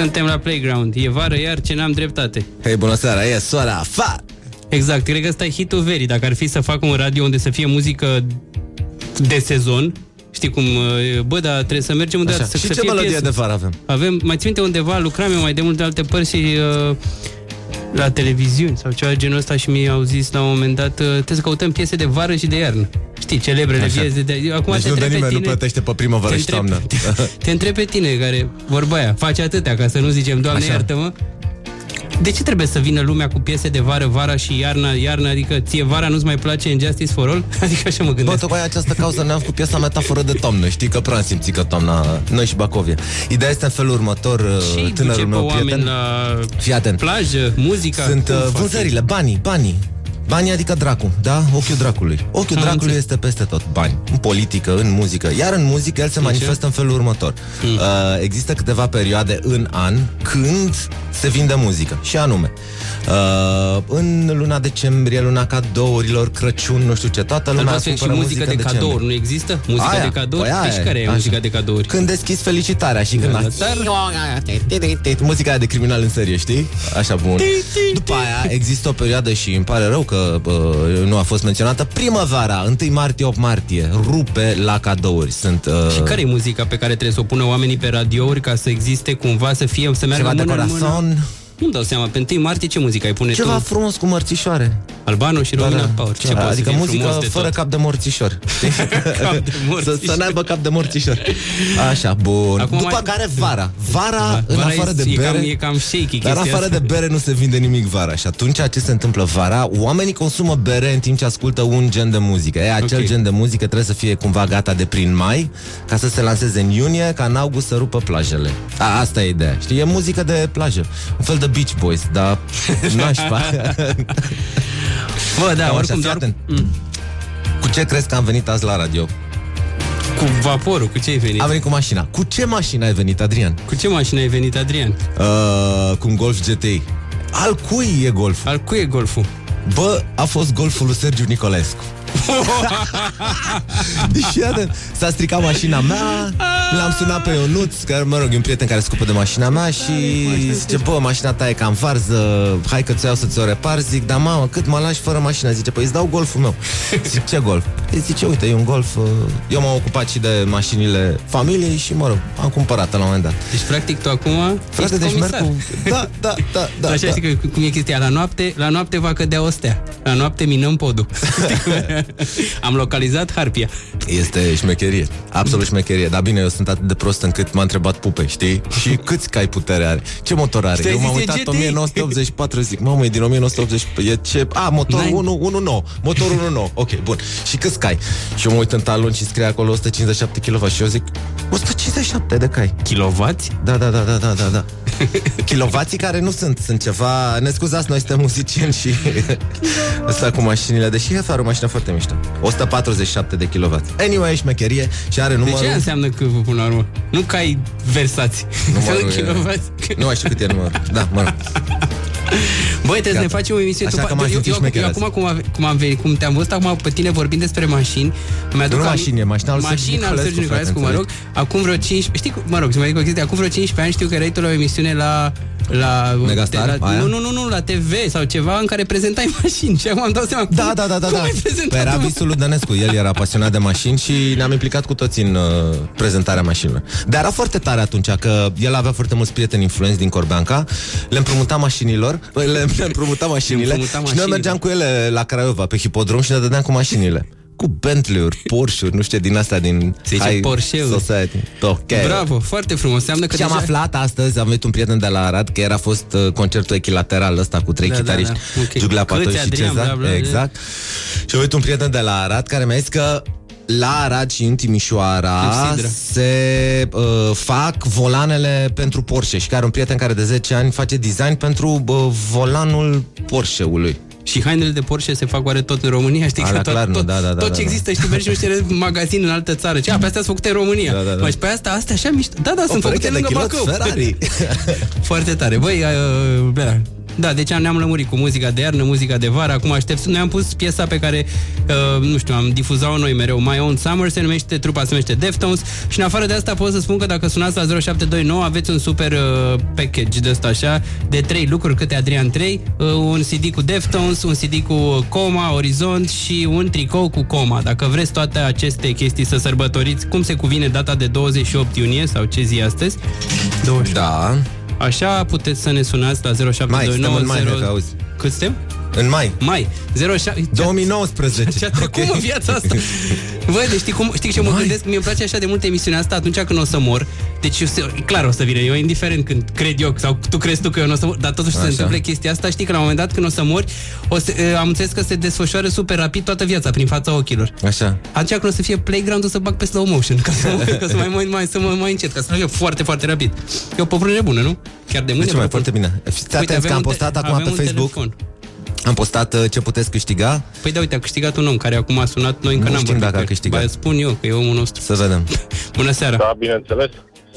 Suntem la playground. E vară iar ce n-am dreptate. Hei, bună seara, e soara, fa! Exact, cred că ăsta e hitul verii. Dacă ar fi să fac un radio unde să fie muzică de sezon, știi cum, bă, dar trebuie să mergem undeva. Așa. Și ce melodie de vară avem? Mai țin minte undeva, lucram eu mai de multe alte părți și la televiziuni sau ceva genul ăsta și mi-au zis la un moment dat trebuie să căutăm piese de vară și de iarnă. Știi, celebrele piese de... Acum deci nu de nimeni nu plătește pe primăvară și toamnă. Te întreb pe tine, care, vorba aia, face atâtea, ca să nu zicem, Doamne, iartă-mă. De ce trebuie să vină lumea cu piese de vară, vara și iarna, adică ție vara nu-ți mai place în Justice for All? Adică așa mă gândesc. Bă, tocmai această cauză ne-am cu piesa Metaforă de toamnă. Știi că prea am simțit că toamna, noi și Bacovia. Ideea este în felul următor, și tânărul meu prieten. Fii atent. Plajă, muzica. Sunt vânzările, banii. Banii adică dracu, da? Ochiul dracului. Ochiul dracului este peste tot. Bani. În politică, în muzică. Iar în muzică el se manifestă în felul următor. Există câteva perioade în an când se vinde muzică. Și anume, în luna decembrie, luna cadourilor, Crăciun, nu știu ce, toată lumea cumpără muzică de cadouri. Nu există? Muzica de cadouri? Deci care e muzica de cadouri? Când deschizi felicitarea și când muzica aia de criminal în serie, știi? Așa, bun. După aia există o perioadă și îmi pare rău că nu a fost menționată, primăvara, 1 martie, 8 martie, rupe la cadouri. Și care e muzica pe care trebuie să o pună oamenii pe radiouri ca să existe cumva, să meargă mână în mână? Nu-mi dau seama, pe 1 martie ce muzică ai pune tu? Ceva frumos cu mărțișoare. Albano și Romina Power. Adică muzică fără cap de morțișor. Să n-aibă cap de morțișor. Așa, bun. După care vara. Vara, în afară de bere. E cam shaky. Dar în afară de bere nu se vinde nimic vara. Și atunci ce se întâmplă vara? Oamenii consumă bere în timp ce ascultă un gen de muzică. Acel gen de muzică trebuie să fie cumva gata de prin mai, ca să se lanseze în iunie, ca în august să rupă plajele. Asta e ideea. Știi, e muzică de plajă. Un fel de Beach Boys, dar nașpa. Bă, da, oricum, Cu ce crezi că am venit azi la radio? Cu vaporul, cu ce ai venit? Am venit cu mașina. Cu ce mașină ai venit, Adrian? Cu ce mașină ai venit, Adrian? Cu un Golf GTI. Al cui e Golful? Al cui e Golful? Bă, a fost Golful lui Sergiu Nicolescu. Și iată, s-a stricat mașina mea. L-am sunat pe Ionuț, care, mă rog, e un prieten care se ocupă de mașina mea. Și zice, bă, mașina ta e cam varză, hai că ți-o iau să ți-o repar. Zic, da mamă, cât mă lași fără mașină? Zice, păi îți dau Golful meu. Zic, ce Golf? Zice, uite, e un Golf. Eu m-am ocupat și de mașinile familiei și, mă rog, am cumpărat la un moment dat. Deci, practic, tu acum frate, deci merg cu... Da. Așa știi că cum e chestia, la noapte va cădea o stea. La noapte minăm podul. Am localizat harpia. Este șmecherie, absolut șmecherie. Dar bine, eu sunt atât de prost încât m-a întrebat Pupe, știi? Și câți cai putere are? Ce motor are? Eu m-am uitat 1984, zic, mamă, e din 1984. E ce? Motor 1.9. Motor 1.9. Ok, bun. Și câți cai? Și eu mă uit în talon și scrie acolo 157 kW și eu zic 157 de cai. Kilovați? Da. Kilovații care nu sunt ceva... Ne scuzați, noi suntem muzicieni și ăsta cu mașinile, deși are o mașină foarte mișto. 147 de kW. Anyway, șmecherie și are numărul... De ce înseamnă că, până la urmă? Nu că ai versați. Nu mai știu cât e numărul. Da, mă rog. Băi, trebuie să ne facem o emisiune. Eu acum cum am venit, cum te-am văzut acum pe tine vorbind despre mașini, nu mașini, e mașina lui Sergiu Nicolescu, mă rog. Acum vreo 15, știi, mă rog, să mai zic o chestie, acum vreo 15 ani știu că erai tu la o emisiune la Megastar? Nu, la TV sau ceva în care prezentai mașini. Și acum am dat seama. Da. Păi era visul lui Dănescu. El era pasionat de mașini și ne-am implicat cu toți în prezentarea mașinilor. Dar era foarte tare atunci că el avea foarte mulți prieteni influenți din Corbeanca. Le împrumuta mașinilor. Le împrumuta mașinile. Și noi mergeam cu ele la Craiova pe hipodrom și ne dădeam cu mașinile. Cu Bentley-uri, Porsche-uri, nu știu, din astea din High Society. Okay. Bravo, foarte frumos. Înseamnă că și am aflat astăzi, am venit un prieten de la Arad, că era fost concertul echilateral ăsta cu 3 chitariști, okay. Giuglea Patoi și Cezar. Exact. Și am venit un prieten de la Arad care mi-a zis că la Arad și în Timișoara se fac volanele pentru Porsche și care are un prieten care de 10 ani face design pentru volanul Porsche-ului. Și hainele de Porsche se fac oare tot în România? Știi că tot ce există, știi, mergi nu știu magazin în altă țară. Ce? Pe astea sunt făcute în România. Mai și pe astea așa mișto. Da, sunt făcute lângă Bacău. Ferrari. Foarte tare. Băi, Da, deci ne-am lămurit cu muzica de iarnă, muzica de vară. Acum aștept. Noi am pus piesa pe care, nu știu, am difuzat-o noi mereu. My Own Summer trupa se numește Deftones. Și în afară de asta pot să spun că dacă sunați la 0729 aveți un super package de ăsta așa, de 3 lucruri, câte Adrian 3, un CD cu Deftones, un CD cu Coma, Orizont și un tricou cu Coma. Dacă vreți toate aceste chestii să sărbătoriți cum se cuvine data de 28 iunie sau ce zi astăzi? 28. Da. Așa puteți să ne sunați la 0729. Mai, Cât suntem? În mai. 2019. Okay. Cum viața asta? Băi, deci știi ce mă gândesc? Mie îmi place așa de mult emisiunea asta atunci când o să mor. Deci clar o să vină. Eu indiferent când cred eu sau tu crezi tu că eu nu o să mor, dar totuși se întâmplă chestia asta. Știi că la un moment dat când o să mori, am înțeles că se desfășoară super rapid toată viața prin fața ochilor. Așa. Atunci când o să fie playground, o să bag pe slow motion ca să mai încet, ca să fie foarte, foarte rapid. E o propunere bună, nu? Chiar de mâine. Deci mai foarte bine. Fiți atenți că am postat acum pe Facebook. Am postat ce puteți câștiga. Păi da, uite, a câștigat un om care acum a sunat, noi încă n-am știm dacă a câștigat. Ba, spun eu că e omul nostru. Să vedem. Bună seara. Da, bineînțeles.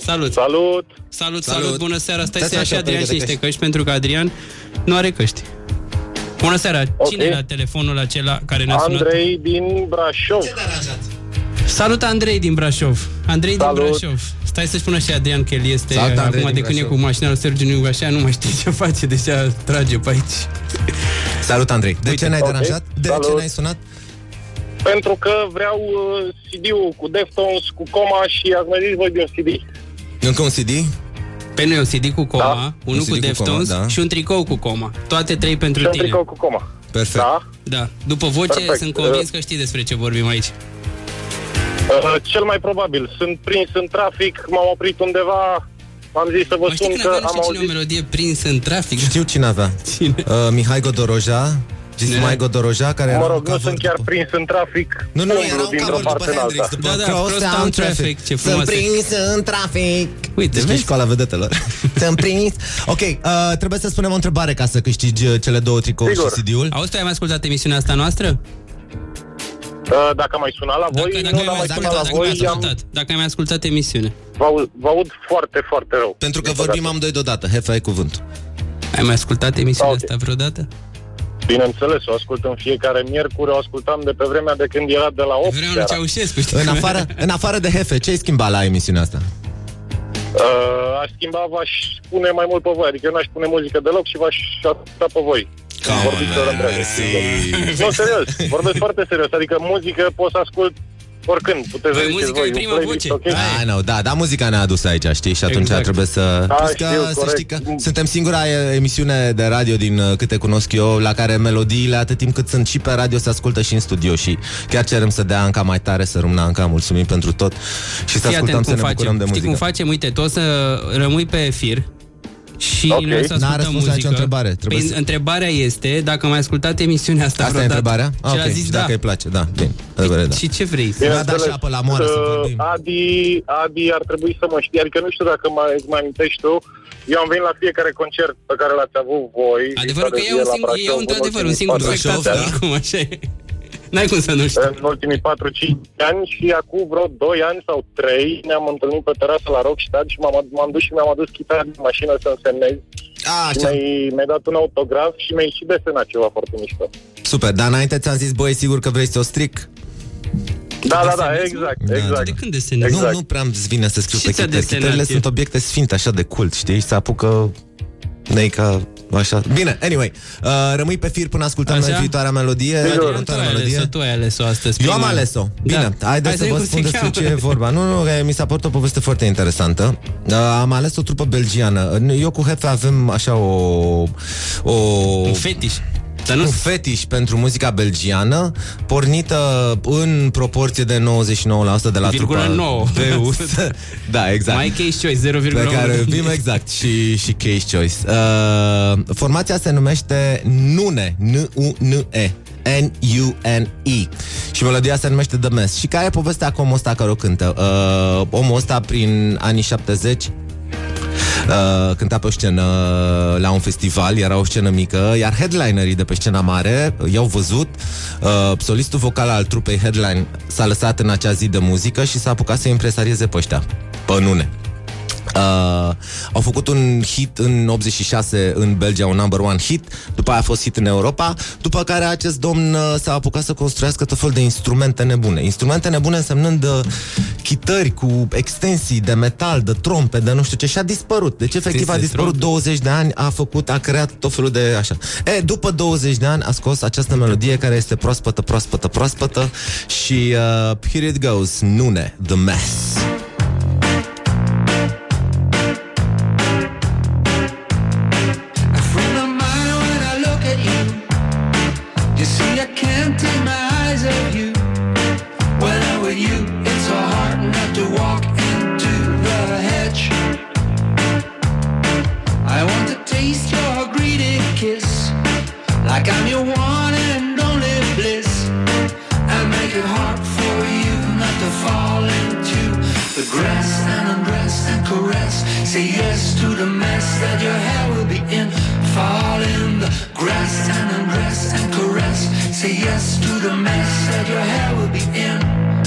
Salut, bună seara. Stai să ia și Adrian și niște căști, pentru că Adrian nu are căști. Bună seara. Cine e la telefonul acela care ne-a sunat? Andrei din Brașov. Ce te-a aranjat? Salut, Andrei din Brașov. Andrei din Brașov. Stai să-și spună și Adrian că el este acum de când e cu mașina lui Sergiu Niugu, așa nu mai știe ce face, deja trage pe aici. Salut, Andrei. De ce ne-ai deranjat? De ce ne-ai sunat? Pentru că vreau CD-ul cu Deftones, cu Coma și ați mai zis voi de un CD. Încă un CD? Pe noi un CD cu Coma, unul cu Deftones și un tricou cu Coma. Toate 3 pentru tine. Și un tricou cu Coma. Perfect. Da. După voce sunt convins că știi despre ce vorbim aici. Cel mai probabil. Sunt prins în trafic, m-am oprit undeva, am zis să vă spun că am auzit... o melodie prins în trafic? Știu cine avea. Cine? Mihai Godoroja. Mihai Godoroja, care era rog, nu sunt chiar prins în trafic. Nu, era un cover după Hendrix, după Crosstown Traffic. Ce frumos. Sunt prins în trafic. Uite, vezi? Școala vedetelor. Sunt prins. Ok, trebuie să spunem o întrebare ca să câștigi cele 2 tricouri și CD-ul. Auzi, tu ai mai ascultat emisiunea asta noastră? Dacă am mai sunat la voi, Dacă ai mai ascultat emisiune. Vă aud foarte, foarte rău. Pentru că vorbim amândoi deodată. Hefa, ai cuvântul. Ai mai ascultat emisiunea asta vreodată? Bineînțeles, o ascult în fiecare miercuri, o ascultam de pe vremea de când era de la 8 Vreau Ceaușescu, știi? În afară de Hefe, ce ai schimbat la emisiunea asta? Aș schimba, v-aș pune mai mult pe voi. Adică eu n-aș pune muzică deloc și v-aș asculta pe voi. Nu, serios, vorbesc foarte serios. Adică muzică pot să ascult oricând, puteți să ziceți voi. Prima voce. Okay? Da, muzica ne-a adus aici, știi? Și atunci trebuie să... să știi că suntem singura emisiune de radio din câte cunosc eu la care melodiile, atât timp cât sunt și pe radio, se ascultă și în studio. Și chiar cerem să dea Anca mai tare, să rămână Anca, mulțumim pentru tot. Și să ascultăm, să ne bucurăm de muzică. Știi cum facem? Uite, tu o să rămâi pe fir și noi să ascultăm muzică. Întrebare. Întrebarea este dacă mai ascultat emisiunea asta. Asta e întrebarea? Și a zis dacă îi place, da. Bine. Și ce vrei? Mi-a dat și apă la moară să vorbim. Adi ar trebui să mă știe, adică nu știu dacă mai amintești tu. Eu am venit la fiecare concert pe care l-ați avut voi. Adevărul că e într-adevăr un singur spectator, oricum, așa e. N-ai cum să nu știi. În ultimii 4-5 ani și acum vreo 2 ani sau 3 ne-am întâlnit pe terasă la Rockstad și m-am dus și mi-am adus chitara din mașină să-mi semnez. Și mi-ai dat un autograf și mi-ai și desenat ceva foarte mișto. Super, dar înainte ți-am zis, băi, sigur că vrei să o stric? Da, exact. De când desenezi? Nu prea îmi vine să scriu pe chitări. Chitările sunt obiecte sfinte, așa de cult, știi? Și se apucă neica... Așa. Bine, anyway, rămâi pe fir până ascultăm noi viitoarea melodie. Tu ai ales-o astăzi. Eu am ales-o. Bine, haideți să vă spun despre ce e vorba. Nu, mi s-a părut o poveste foarte interesantă. Am ales o trupă belgiană. Eu cu Hefe avem așa un fetiș. Un fetiș pentru muzica belgiană, pornită în proporție de 99% de la trupa Deus. Da, exact. Mai Case Choice, 0,1. Pe care iubim, exact, și Case Choice. Formația se numește Nune, N-U-N-E. N-U-N-E. Și melodia se numește The Mess. Și care e povestea cu omul ăsta care o cântă? Omul ăsta prin anii 70 cânta pe o scenă la un festival, era o scenă mică, iar headlinerii de pe scena mare i-au văzut. Solistul vocal al trupei Headline s-a lăsat în acea zi de muzică și s-a apucat să impresarieze pe ăștia, pe Nune. Au făcut un hit în 86 în Belgia, un number one hit. După aia a fost hit în Europa. După care acest domn s-a apucat să construiască tot fel de instrumente nebune. Instrumente nebune însemnând chitări cu extensii de metal, de trompe, de nu știu ce. Și a dispărut. Deci efectiv a dispărut 20 de ani. A creat tot felul de așa. După 20 de ani a scos această melodie care este proaspătă. Și here it goes, Nune, The Mess. Like I'm your one and only bliss, and make it hard for you not to fall into the grass and undress and caress. Say yes to the mess that your hair will be in. Fall in the grass and undress and caress. Say yes to the mess that your hair will be in.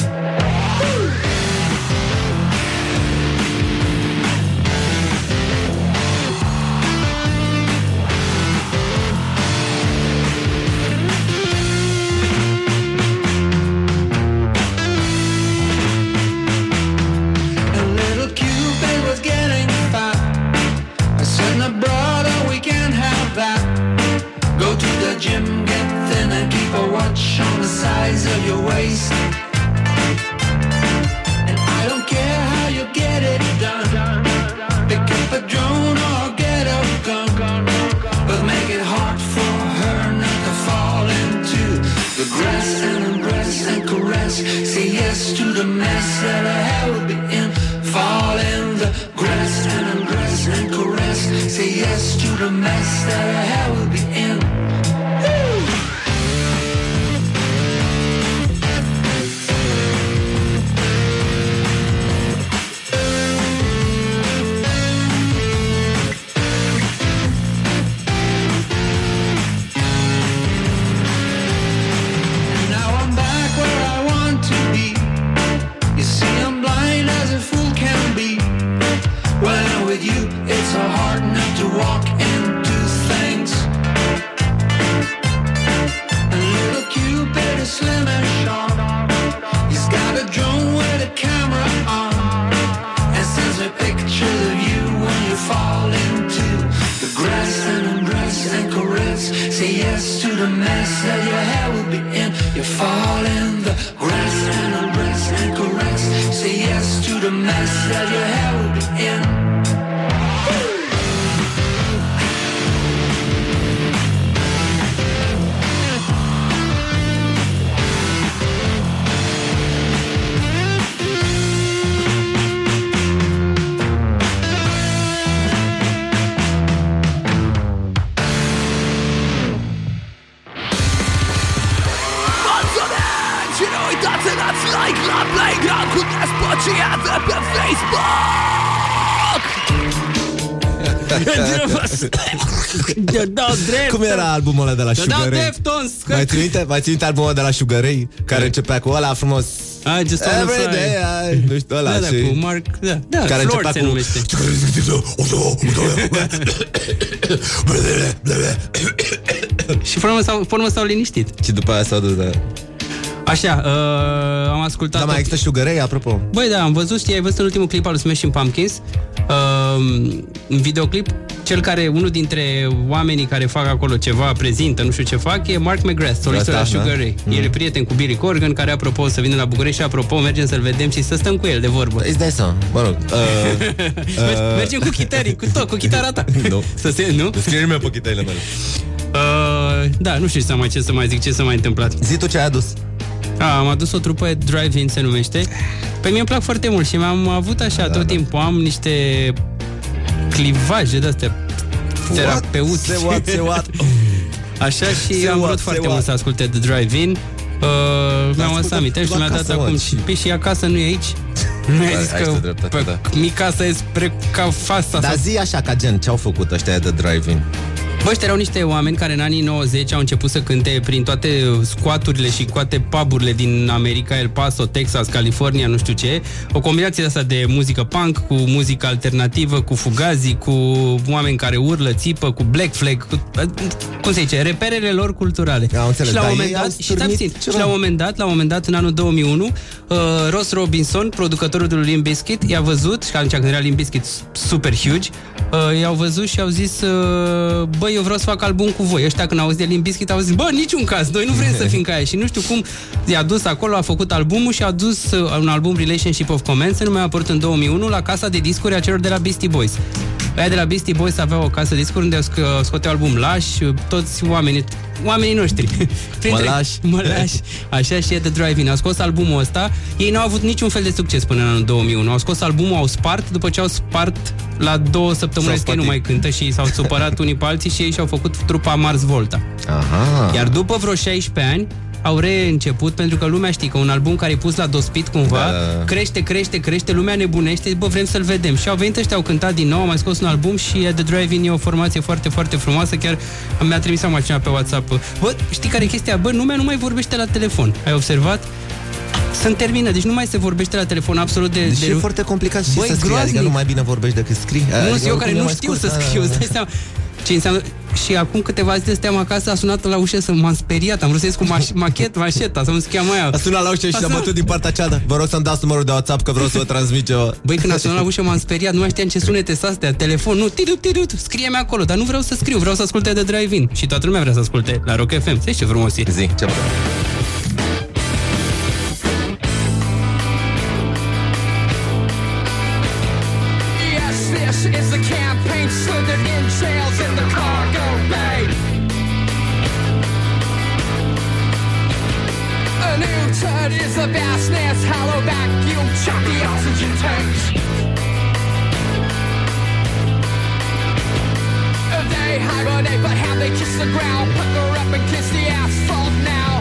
Gym, get thin and keep a watch on the size of your waist. And I don't care how you get it done. Pick up a drone or get a gun, but make it hard for her not to fall into the grass and undress and caress. Say yes to the mess that her hair will be in. Fall in the grass and undress and caress. Say yes to the mess that her hair will be in. It's so hard not to walk into things. A little Cupid is slim and short. He's got a drone with a camera on, and sends me pictures of you when you fall into the grass and undress and caress. Say yes to the mess that your hair will be in. You fall in the grass and undress and caress. Say yes to the mess that your hair will be in. Like la playground cu despăcia de pe Facebook. Cum era albumul ăla de la Sugar Ray? Deftones. Mai ții albumul ăla de la Sugar Ray care începea cu ăla frumos? Just on the fly. Nu știu ăla. Cu Mark, care Flort se numește. Și formă s-au liniștit. Și după aia s-au dus, da. Așa, am ascultat. Da, mai există Sugar Ray, apropo? Băi, da, am văzut, ai văzut în ultimul clip al lui Smashing Pumpkins, în videoclip, unul dintre oamenii care fac acolo ceva, prezintă, nu știu ce fac, e Mark McGrath, solistul la Sugar Ray. El e prieten cu Billy Corgan, care, apropo, să vină la București și, apropo, mergem să-l vedem și să stăm cu el de vorbă. Îți dai seama, mă rog. Mergem cu chitarii, cu chitara ta. Nu. Nu? Descrie-mi pe chitările mele. Da, nu știu ce să mai zic, ce s-a mai întâmplat. Zi tu ce ai adus. Am adus o trupă, Drive-In se numește. Pe mie îmi plac foarte mult și mi-am avut așa tot timpul. Am niște clivaje de-astea terapeutice. What? Așa și am vrut foarte mult să asculte The Drive-In. Mi-am lăsat aminte și mi-a dat acum și acasă nu e aici. Nu ai zis că mica asta e spre ca fața. Dar zi așa, ca gen, ce-au făcut ăștia de Drive-In? Bă, ăștia erau niște oameni care în anii 90 au început să cânte prin toate squaturile și toate puburile din America, El Paso, Texas, California, nu știu ce. O combinație de asta de muzică punk cu muzică alternativă, cu fugazi, cu oameni care urlă, țipă, cu Black Flag, cu, cum se zice, reperele lor culturale. Și la un moment dat, în anul 2001, Ross Robinson, producătorul de Limp Bizkit, i-a văzut, și atunci când era Limp Bizkit super huge, i-au văzut și au zis, bă, eu vreau să fac album cu voi. Ăștia când au auzit de Limp Bizkit au zis, bă, niciun caz, noi nu vrem să fim ca aia. Și nu știu cum i-a dus acolo, a făcut albumul și a dus un album Relationship of Commands, nu mai a apărut în 2001 la casa de discuri a celor de la Beastie Boys. Aia de la Beastie Boys aveau o casă de discuri unde scoteau album Lash, toți oamenii noștri. Mălași. Așa și The Drive-In. Au scos albumul ăsta. Ei n-au avut niciun fel de succes până în anul 2001. Au scos albumul, au spart, după ce au spart la 2 săptămâni că nu mai cântă și s-au supărat unii pe alții și ei și-au făcut trupa Mars Volta. Aha. Iar după vreo 16 ani au reînceput, pentru că lumea știe că un album care e pus la dospit cumva, crește, lumea nebunește, bă, vrem să-l vedem. Și au venit ăștia, au cântat din nou, au mai scos un album și The Drive-In e o formație foarte, foarte frumoasă. Chiar mi-a trimis acum cineva pe WhatsApp. Bă, știi care e chestia? Bă, lumea nu mai vorbește la telefon. Ai observat? Sunt termină, deci nu mai se vorbește la telefon absolut de... Deci e foarte complicat și să scrii, adică nu mai bine vorbești decât scrii. Nu, eu care nu știu să scriu, îți dai seama. Ce înseamnă? Și acum câteva zile stăteam acasă, a sunat la ușă, m-am speriat, am vrut să ies cu mașeta, să nu se cheamă aia. A sunat la ușă și s-a bătut din partea cealaltă. Vă rog să-mi dați numărul de WhatsApp că vreau să vă transmit ceva. Băi, când a sunat la ușă m-am speriat, nu mai știam ce sunete sunt astea, telefon, nu, tidut, scrie-mi acolo, dar nu vreau să scriu, vreau să asculte de Drive-In. Și toată lumea vrea să asculte la Rock FM. Știi ce frumos e? Zi, ce is the campaign slithered in jails in the cargo bay. A new turd is the bass nest, hollow vacuum, choppy oxygen tanks. They hibernate, but how they kiss the ground, pucker up and kiss the asphalt now.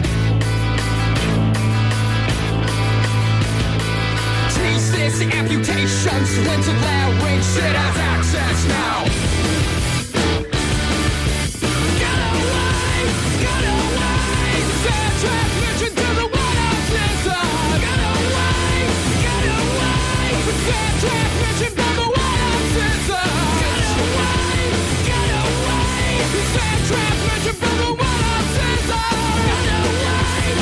This amputations, splintered larynx, shit has access now. Get away, send transmission to the water system. Get away, send transmission from the water system. Get away, send transmission from the water system. Get away.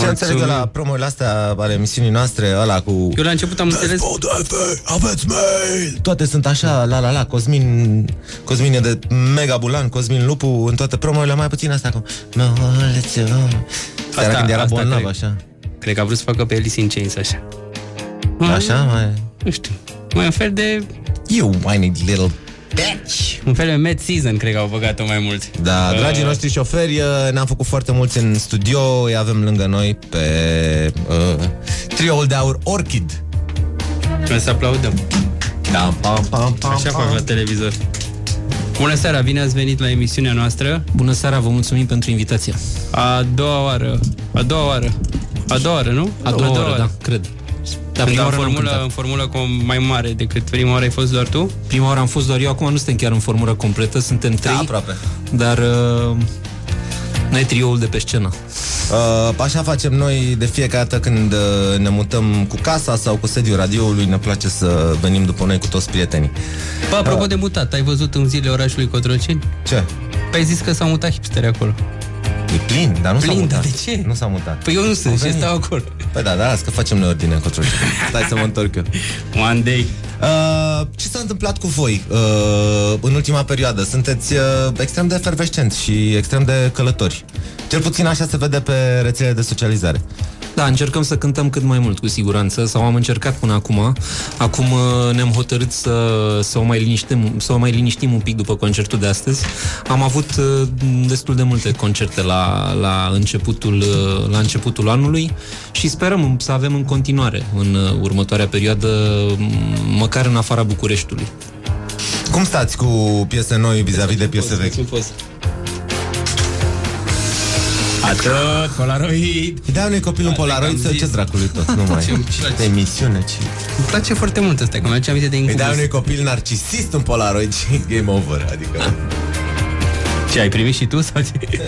înțeleg la promo-urile astea ale emisiunii noastre, ăla cu... Eu la început am înțeles... Aveți mail! Toate sunt așa, la, Cosmin e de Mega Bulan, Cosmin Lupu, în toate promo-urile, mai puțin asta cu... Asta, când era bolnav, așa. Cred că a vrut să facă pe Alice in Chains, așa. Așa, mai... Nu știu, mai un fel de... You whiny little bitch. Un fel de Mad Season, cred că au băgat-o mai mult. Da, dragii noștri șoferi, ne-am făcut foarte mulți în studio. Îi avem lângă noi pe trioul de aur Orchid. Vrem să aplaudăm. Da, așa fac la televizor. Bună seara, bine ați venit la emisiunea noastră. Bună seara, vă mulțumim pentru invitație. A doua oară, nu? A doua oară, da, cred. Da, în formulă mai mare decât prima oară ai fost doar tu? Prima oară am fost doar eu, acum nu suntem chiar în formulă completă, suntem 3. Da, aproape. Dar noi trioul de pe scenă. Așa facem noi de fiecare dată când ne mutăm cu casa sau cu sediul radioului. Ne place să venim după noi cu toți prietenii. Bă, apropo de mutat, ai văzut în zilele orașului Cotroceni? Ce? Păi ai zis că s-au mutat hipsteri acolo. E plin, dar nu s-a mutat. De ce? Nu s-a mutat. Păi eu nu sunt și stau acolo. Păi da, las că facem noi ordine în Cotroceni. Stai să mă întorc eu. One day. Ce s-a întâmplat cu voi în ultima perioadă? Sunteți extrem de efervescenți și extrem de călători. Cel puțin așa se vede pe rețelele de socializare. Da, încercăm să cântăm cât mai mult, cu siguranță, sau am încercat până acum. Acum ne-am hotărât să o mai liniștim un pic după concertul de astăzi. Am avut destul de multe concerte la începutul anului și sperăm să avem în continuare în următoarea perioadă, măcar în afara Bucureștiului. Cum stați cu piese noi vis-a-vis de piese vechi? Atât, Polaroid. Da, unui copil un Polaroid să ce dracului tot, nu mai de emisiune, ci. Îmi place foarte mult asta, că mi-aduce aminte de Incubus. Da, unui copil narcisist un Polaroid și game over, adică. Ce, ai primit și tu sau ce?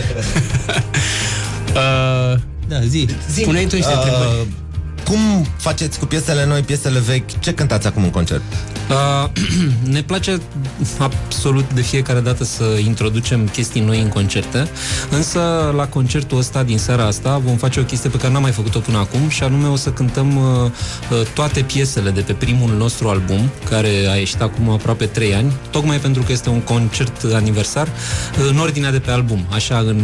Da, zi. Pune-i tu niște întrebări. Cum faceți cu piesele noi, piesele vechi? Ce cântați acum în concert? Ne place absolut de fiecare dată să introducem chestii noi în concerte, însă la concertul ăsta din seara asta vom face o chestie pe care n-am mai făcut-o până acum, și anume o să cântăm toate piesele de pe primul nostru album, care a ieșit acum aproape 3 ani, tocmai pentru că este un concert aniversar, în ordinea de pe album, așa în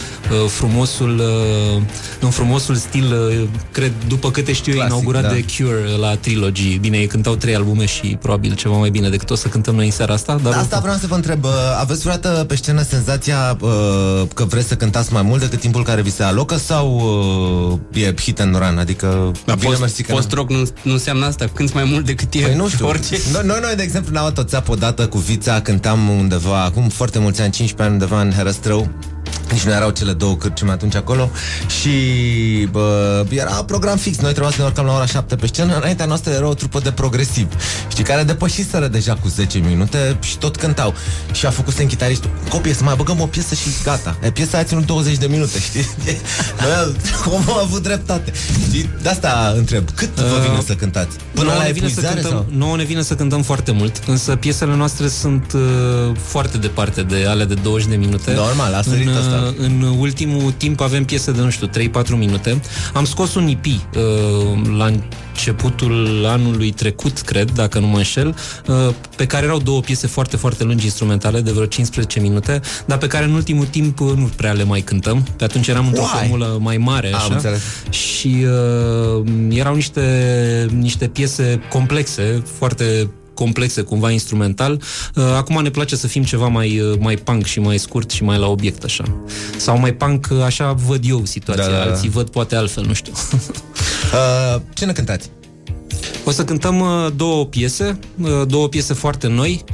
frumosul stil, cred, după câte știu eu, inaugurat de Cure la Trilogy. Bine, ei cântau 3 albume și probabil ceva mai bine decât o să cântăm noi în seara asta. Dar asta vreau să vă întreb. Aveți vreodată pe scenă senzația că vreți să cântați mai mult decât timpul care vi se alocă, sau e hit and run? Adică post-rock nu înseamnă asta? Cânti mai mult decât e? Păi nu știu. Orice. Noi, de exemplu, ne-am avut o țeapă odată cu Vița, cântam undeva acum foarte mulți ani, 15 ani, undeva în Herăstrău. Nici nu erau cele două cârciume atunci acolo. Și era program fix. Noi trebuia să ne urcăm la ora 7 pe scenă. Înaintea noastră era o trupă de progresiv, știi, care depășiseră deja cu 10 minute și tot cântau. Și a făcut în chitaristul: copie, să mai băgăm o piesă și gata. Piesa a ținut 20 de minute, știi? Cum am avut dreptate. Și de asta întreb, cât vă vine să cântați? Până la epuizare sau? Nouă ne vine să cântăm foarte mult, însă piesele noastre sunt foarte departe de alea de 20 de minute. Normal, a sărit asta. În ultimul timp avem piese de, 3-4 minute. Am scos un EP la începutul anului trecut, cred, dacă nu mă înșel, pe care erau 2 piese foarte, foarte lungi instrumentale, de vreo 15 minute, dar pe care în ultimul timp nu prea le mai cântăm. Pe atunci eram într-o formulă mai mare, așa. Și erau niște piese complexe, foarte complexe, cumva instrumental. Acum ne place să fim ceva mai punk și mai scurt și mai la obiect, așa. Sau mai punk, așa văd eu situația. Da. Alții văd poate altfel, nu știu. Ce ne cântați? O să cântăm 2 piese foarte noi.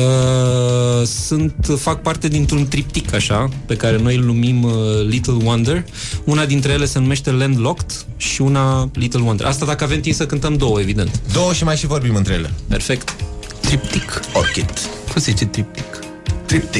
Fac parte dintr-un triptic, așa, pe care noi îl numim Little Wonder. Una dintre ele se numește Landlocked și una Little Wonder. Asta dacă avem timp să cântăm 2, evident. 2 și mai și vorbim între ele. Perfect. Triptic. Orchid. Cum se zice triptic? Triptic.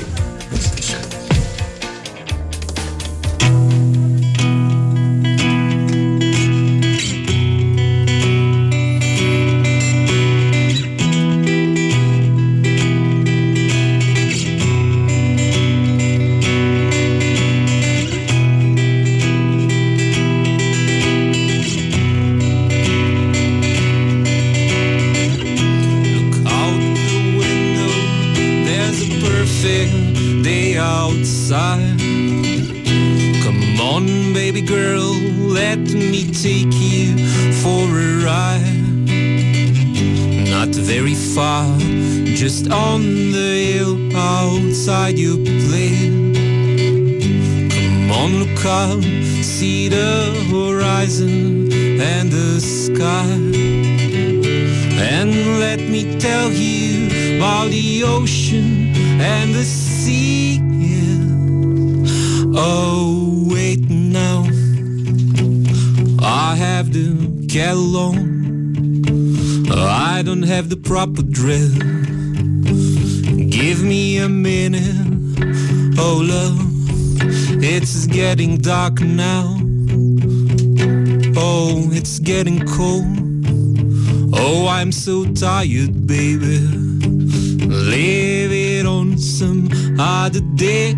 day outside. Come on, baby girl, let me take you for a ride. Not very far, just on the hill outside your place. Come on, look up, see the horizon and the sky. And let me tell you about the ocean and the sea. Oh, wait now, I have the kettle on. I don't have the proper dress. Give me a minute, oh love, it's getting dark now. Oh, it's getting cold. Oh, I'm so tired, baby. Leave it on some other day.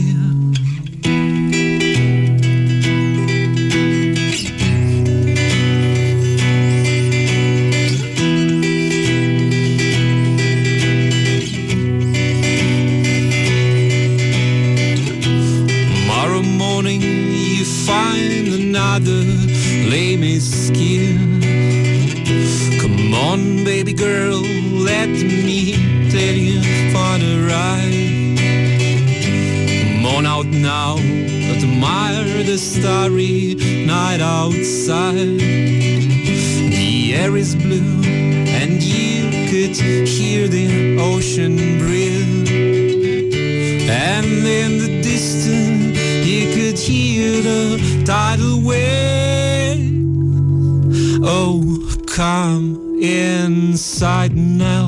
Tomorrow morning you find another lame skin. Come on, baby girl, let me tell you for the ride. Come on out now, admire the starry night outside. The air is blue and you could hear the ocean breathe. And in the distance you could hear the tidal wave. Oh, come inside now,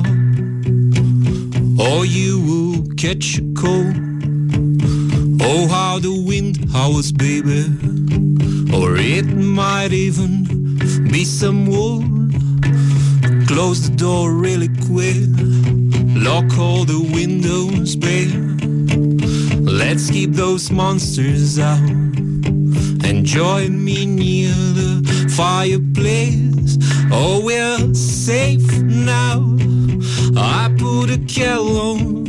or you will catch a cold. Oh, how the wind howls, baby, or it might even be some wool. Close the door really quick, lock all the windows, babe. Let's keep those monsters out and join me near the fireplace. Oh, we're safe now, I put a kettle on.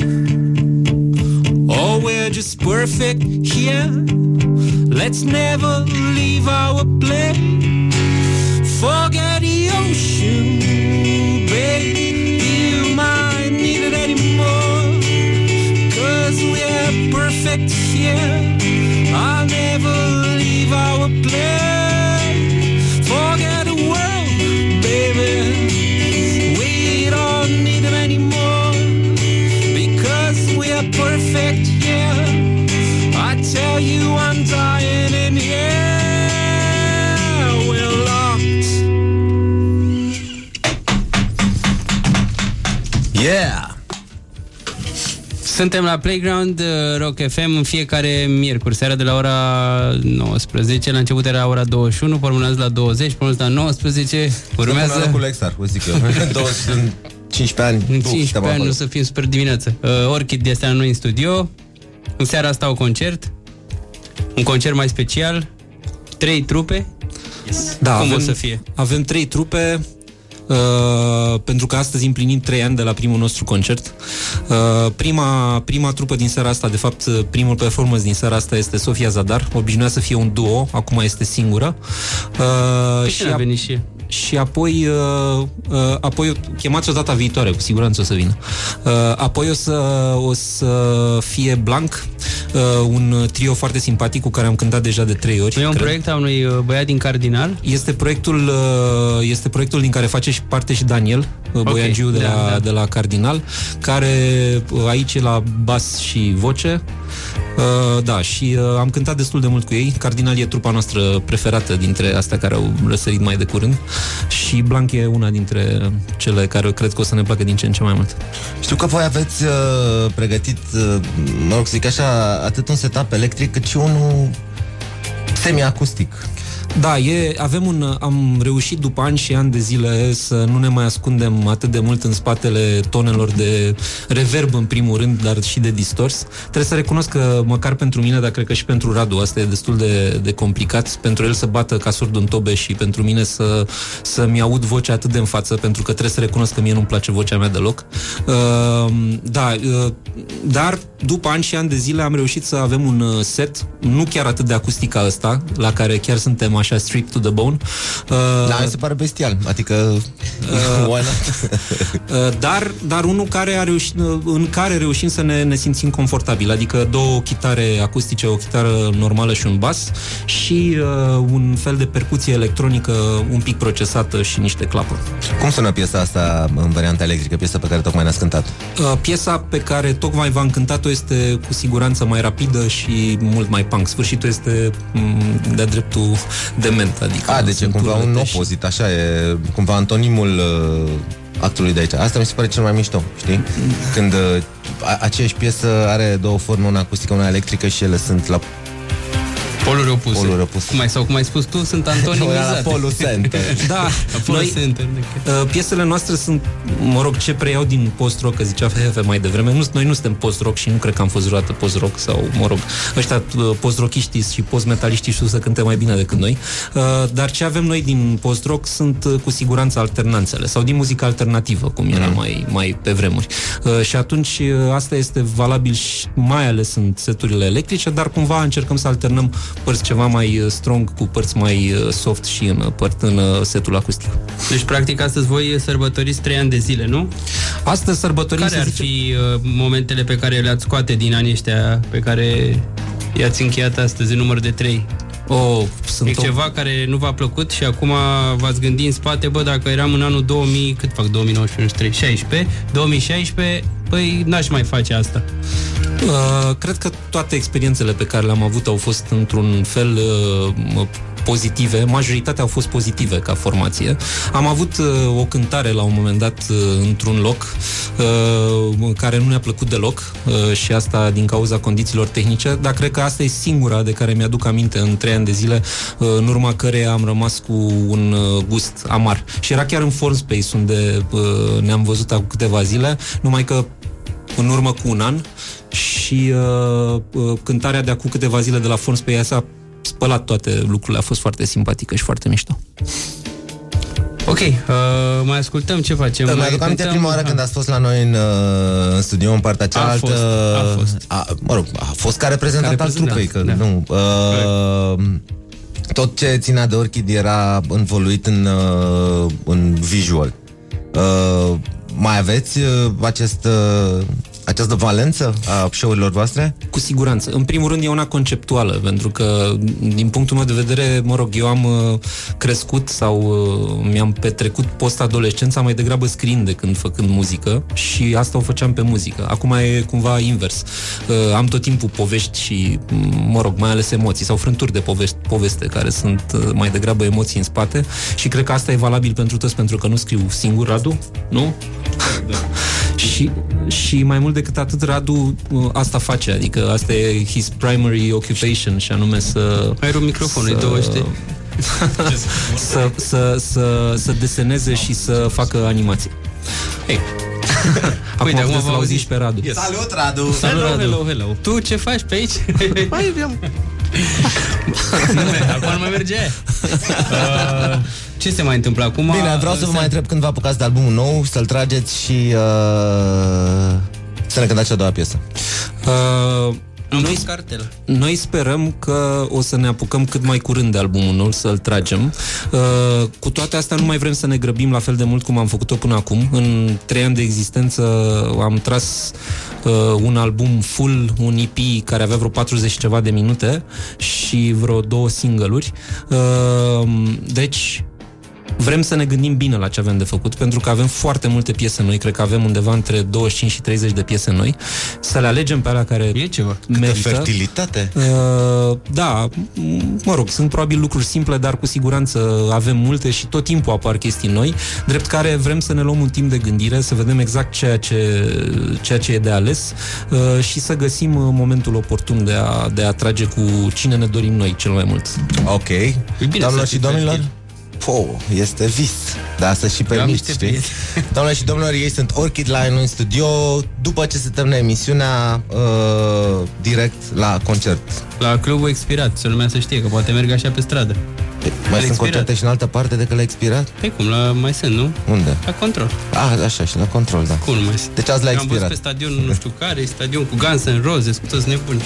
Oh, we're just perfect here, let's never leave our place. Forget the ocean, babe, you might need it anymore. 'Cause we're perfect here, I'll never leave our place. Forget the world, baby, we don't need it anymore. Because we're perfect here, I tell you I'm dying in here. We're locked. Yeah! Suntem la Playground Rock FM în fiecare miercuri seara de la ora 19. La început era ora 21, pe urmă la 20, pe urmă la 19. Urmează cu Lexar, vă zic eu. 15 ani. În 15 ani nu să fim super dimineață. Orchid este la noi în studio. În seara asta un concert mai special. 3 trupe. Yes. Da, cum o să fie? Avem 3 trupe. Pentru că astăzi împlinim 3 ani de la primul nostru concert. Prima trupă din seara asta, de fapt primul performance din seara asta este Sofia Zadar. Obișnuia să fie un duo, acum este singură. Și apoi chemați-o data viitoare, cu siguranță o să vină. Apoi o să fie Blanc, un trio foarte simpatic cu care am cântat deja de 3 ori. E un proiect a unui băiat din Cardinal? Este proiectul din care face și parte și Daniel, Boiagiu de la Cardinal, care aici e la bas și voce. Da, și am cântat destul de mult cu ei. Cardinal e trupa noastră preferată dintre astea care au răsărit mai de curând. Și Blanc e una dintre cele care cred că o să ne placă din ce în ce mai mult. Știu că voi aveți pregătit, mă rog să zic așa, atât un setup electric cât și unul semi-acustic. Da, am reușit după ani și ani de zile să nu ne mai ascundem atât de mult în spatele tonelor de reverb în primul rând, dar și de distors. Trebuie să recunosc că măcar pentru mine, dar cred că și pentru Radu, asta e destul de complicat, pentru el să bată ca surd în tobe și pentru mine să-mi aud vocea atât de în față, pentru că trebuie să recunosc că mie nu-mi place vocea mea deloc. Dar după ani și ani de zile am reușit să avem un set, nu chiar atât de acustic ca ăsta, la care chiar suntem așa strict to the bone. Da, mi se pare bestial, adică dar unul în care reușim să ne simțim confortabil, adică două chitare acustice, o chitară normală și un bas și un fel de percuție electronică un pic procesată și niște clapuri. Cum sună piesa asta în varianta electrică, piesa pe care tocmai ne-ați cântat? Piesa pe care tocmai v-am cântat-o este cu siguranță mai rapidă și mult mai punk. Sfârșitul este de-a dreptul dement, adică... Deci e cumva un opozit, așa e, cumva antonimul actului de aici. Asta mi se pare cel mai mișto, știi? Când aceeași piesă are două forme, una acustică, una electrică și ele sunt la poluri opuse. Cum ai spus tu, sunt antonimizate. La polul center. Da, piesele noastre sunt, ce preiau din post-rock, că zicea Fefe mai devreme. Noi nu suntem post-rock și nu cred că am fost vreodată post-rock sau, ăștia post-rockiștii și post-metaliștii știu să cânte mai bine decât noi. Dar ce avem noi din post-rock sunt cu siguranță alternanțele sau din muzică alternativă, cum era mai pe vremuri. Și atunci asta este valabil și mai ales în seturile electrice, dar cumva încercăm să alternăm părți ceva mai strong cu părți mai soft și în setul acustic. Deci, practic, astăzi voi sărbătoriți 3 ani de zile, nu? Astăzi sărbătorim, care ar fi momentele pe care le-ați scoate din anii ăștia pe care i-ați încheiat astăzi în număr de 3? Ceva care nu v-a plăcut și acum v-ați gândit în spate, dacă eram în anul 2000, cât fac 2019, 2016, păi n-aș mai face asta. Cred că toate experiențele pe care le-am avut au fost într-un fel pozitive, majoritatea au fost pozitive ca formație. Am avut o cântare la un moment dat într-un loc care nu ne-a plăcut deloc și asta din cauza condițiilor tehnice, dar cred că asta e singura de care mi-aduc aminte în 3 ani de zile, în urma căreia am rămas cu un gust amar. Și era chiar în Form Space, unde ne-am văzut acum câteva zile, numai că în urmă cu un an și cântarea de acum câteva zile de la Form Space s-a spălat toate lucrurile, a fost foarte simpatică și foarte mișto. Ok, mai ascultăm ce facem. Mai aduc aminte prima oară când ați fost la noi în studio, în partea cealaltă. A fost ca reprezentant al trupei, că da. Nu. Tot ce ținea de Orchid era învoluit în visual. Mai aveți această valență a show-urilor voastre? Cu siguranță. În primul rând e una conceptuală, pentru că din punctul meu de vedere, eu am crescut sau mi-am petrecut post-adolescența mai degrabă scriind decât făcând muzică și asta o făceam pe muzică. Acum e cumva invers. Am tot timpul povești și, mai ales emoții sau frânturi de poveste care sunt mai degrabă emoții în spate și cred că asta e valabil pentru toți, pentru că nu scriu singur, Radu, nu? Da. Și mai mult decât atât, Radu asta face, adică asta e his primary occupation și anume să... Ai un microfon, îi două, știi? să deseneze și să facă animații. Hey. Acum trebuie să-l auzi și pe Radu. Yes. Salut, Radu! Hello. Tu ce faci pe aici? Acum nu mai merge. Ce se mai întâmplă acum? Bine, vreau să vă mai întreb când vă apucați de albumul nou, să-l trageți și să ne cântați a doua piesă. Noi sperăm că o să ne apucăm cât mai curând de albumul nou, să-l tragem. Cu toate astea nu mai vrem să ne grăbim la fel de mult cum am făcut-o până acum. În 3 ani de existență am tras un album full, un EP care avea vreo 40 ceva de minute și vreo 2 single-uri. Deci vrem să ne gândim bine la ce avem de făcut, pentru că avem foarte multe piese noi, cred că avem undeva între 25 și 30 de piese noi, să le alegem pe alea care merită. Fertilitate? Da, mă rog, sunt probabil lucruri simple, dar cu siguranță avem multe și tot timpul apar chestii noi, drept care vrem să ne luăm un timp de gândire, să vedem exact ceea ce e de ales și să găsim momentul oportun de a trage cu cine ne dorim noi cel mai mult. Ok. Doamnelor și domnilor, este vis. Da, să și permiți, știi? Doamnelor și domnilor, ei sunt Orchid Line în studio. După ce se termină emisiunea, direct la concert. La Clubul Expirat, să lumea să știe, că poate merg așa pe stradă. Mai sunt concerte și în altă parte decât la Expirat? Păi cum, mai sunt, nu? Unde? La Control. Așa, și la Control, da. Cum nu mai sunt? Deci azi la Expirat. Am văzut pe stadion, nu știu care, stadion cu Guns N' Roses, cu toți nebuni.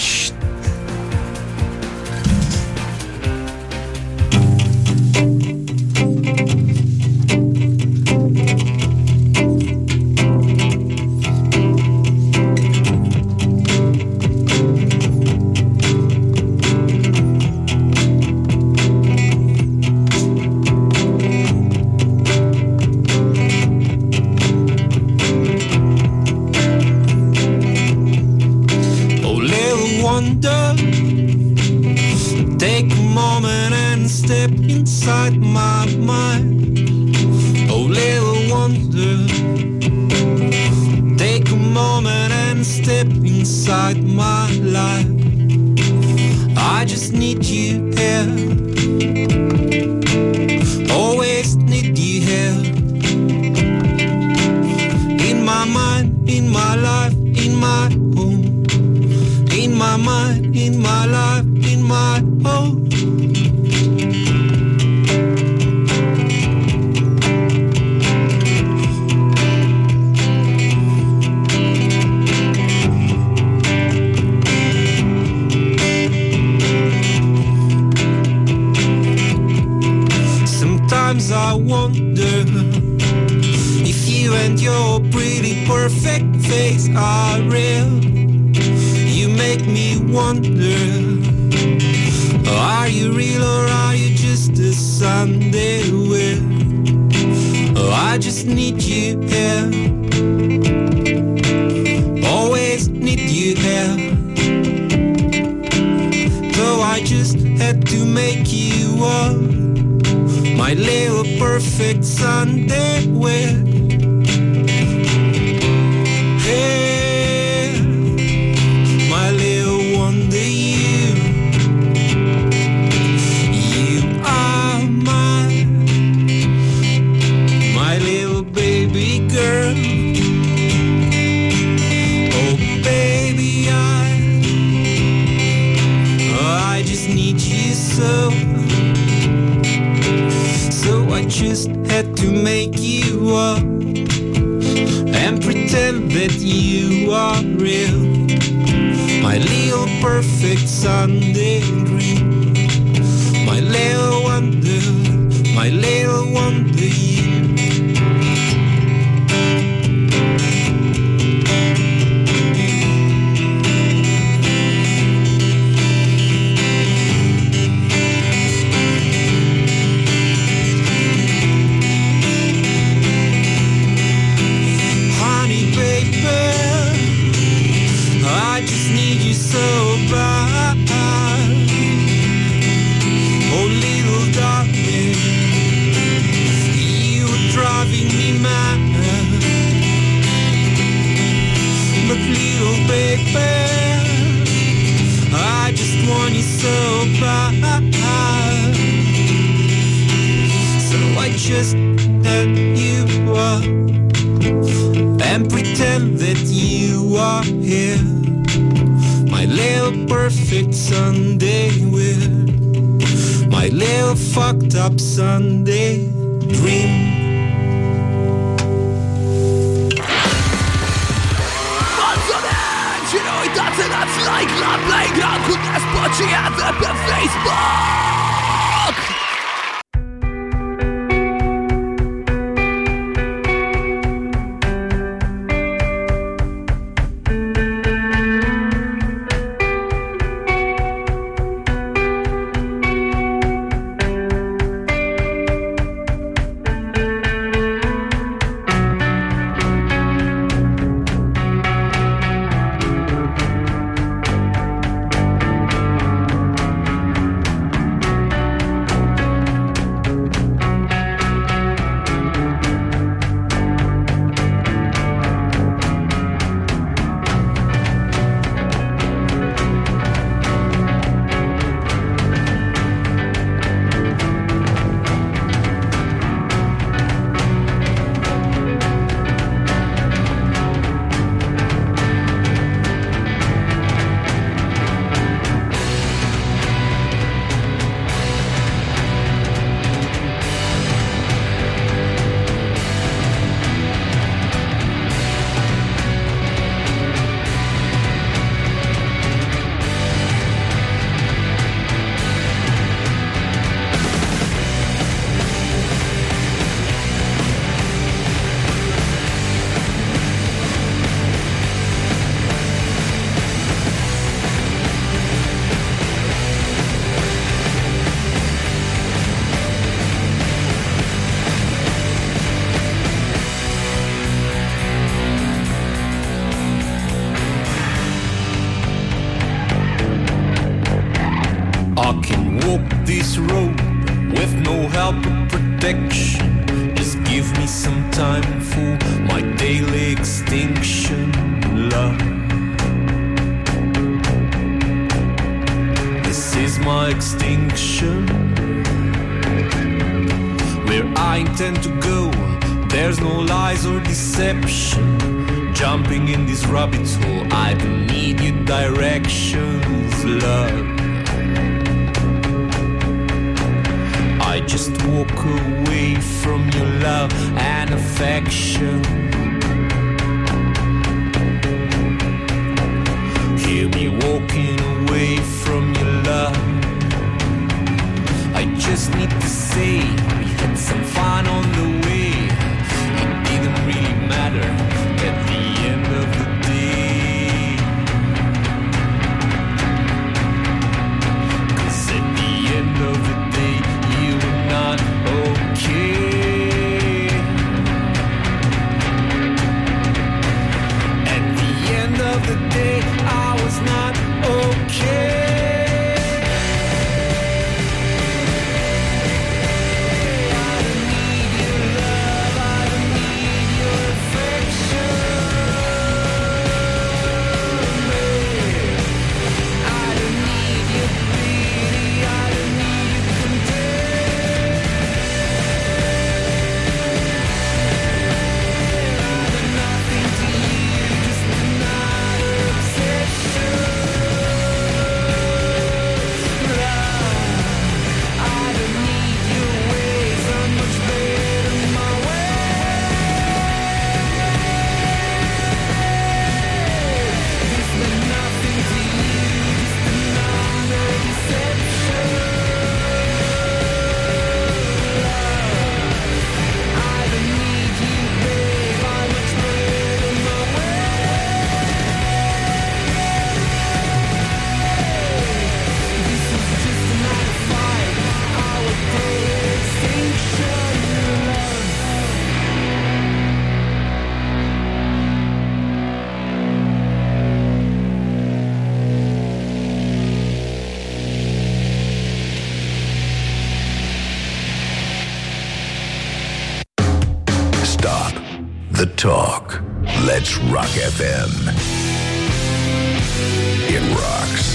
I can walk this road with no help or protection. Just give me some time for my daily extinction, love. This is my extinction. Where I intend to go, there's no lies or deception. Jumping in this rabbit hole, I don't need your directions, love. I just walk away from your love and affection. Hear me walking away from your love. I just need to say we had some fun on the way. It didn't really matter at the end of the day. 'Cause at the end of the day you were not okay. At the end of the day I was not okay. Talk. Let's Rock FM. It rocks.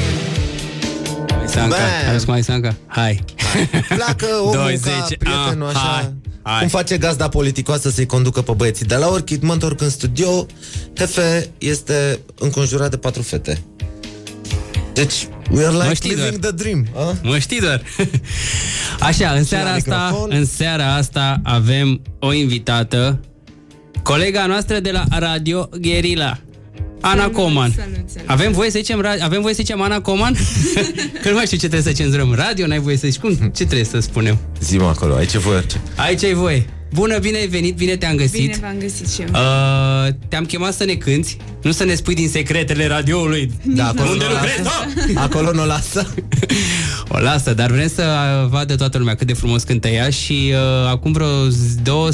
Mai Sanca. Hai. Pleacă omul 20, ca prietenul așa. Hai. Cum face gazda politicoasă să-i conducă pe băieții de la Orchid, mă întorc în studio. Hefe este înconjurat de 4 fete. Deci, we are like living the dream. Mă știi doar. Așa, în seara asta avem o invitată, colega noastră de la Radio Guerilla, Ana Coman. Salut. Avem voie să zicem Ana Coman? Că nu mai știu ce trebuie să cenzurăm. Radio, n-ai voie să zici. Cum? Ce trebuie să spunem? Zi-mă acolo, aici e voie. Aici ai voie. Bună, bine ai venit, bine te-am găsit. Bine v-am găsit și eu. Te-am chemat să ne cânti, nu să ne spui din secretele radioului. Da, acolo unde lucrezi? Acolo nu o lasă. O lasă, dar vrem să vadă toată lumea cât de frumos cântă ea și acum vreo 2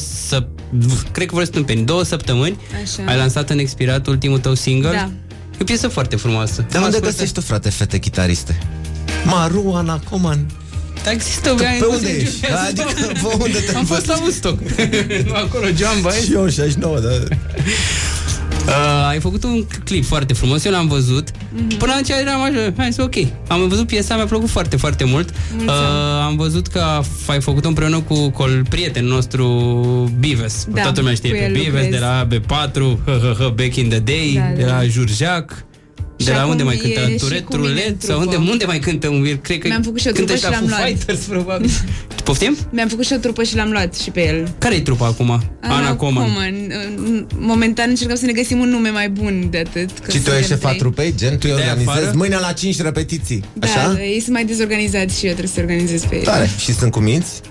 săptămâni ai lansat în expirat ultimul tău single. Da. E o piesă foarte frumoasă. Dar unde găsești tu, frate, fete chitariste? Maru, Ana Coman. Dar există pe unde ești? Adică pe unde te-am Am fost la Woodstock. Acolo, Geamba. Și eu, 69, da. Ai făcut un clip foarte frumos, eu l-am văzut. Până atunci eram așa, hai să ok. Am văzut piesa, mi-a plăcut foarte, foarte mult. Am văzut că ai făcut-o împreună cu prietenul nostru Bives. Da, toată lumea știe pe Bives, de la B4, Back in the Day, de la Jurjac. De la unde mai cântă? Turet, sau unde mai cântă un vir? Cred că mi-am făcut și o trupă și l-am luat. Fighters, probabil. Poftim? Mi-am făcut și o trupă și l-am luat și pe el. Care-i trupa acum? Ana Coman. Momentan încercăm să ne găsim un nume mai bun de atât. Și tu ești șefa trupei? Gen, tu îi organizezi? Mâine la 5 repetiții. Așa? Da, ei sunt mai dezorganizați și eu trebuie să organizez pe ei. Tare. Și sunt cuminți?